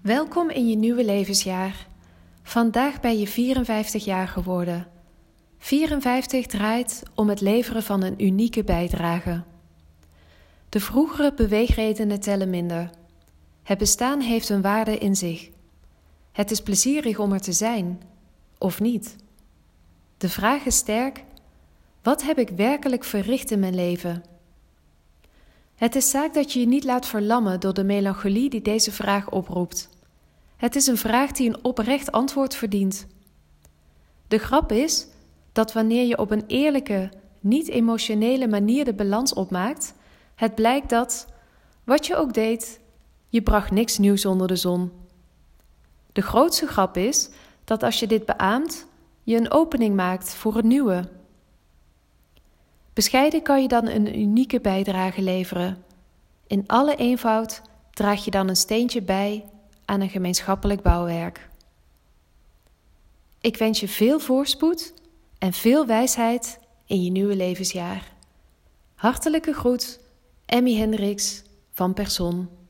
Welkom in je nieuwe levensjaar. Vandaag ben je 54 jaar geworden. 54 draait om het leveren van een unieke bijdrage. De vroegere beweegredenen tellen minder. Het bestaan heeft een waarde in zich. Het is plezierig om er te zijn, of niet. De vraag is sterk: wat heb ik werkelijk verricht in mijn leven? Het is zaak dat je je niet laat verlammen door de melancholie die deze vraag oproept. Het is een vraag die een oprecht antwoord verdient. De grap is dat wanneer je op een eerlijke, niet-emotionele manier de balans opmaakt, het blijkt dat, wat je ook deed, je bracht niks nieuws onder de zon. De grootste grap is dat als je dit beaamt, je een opening maakt voor het nieuwe. Bescheiden kan je dan een unieke bijdrage leveren. In alle eenvoud draag je dan een steentje bij aan een gemeenschappelijk bouwwerk. Ik wens je veel voorspoed en veel wijsheid in je nieuwe levensjaar. Hartelijke groet, Emmy Hendricks van Person.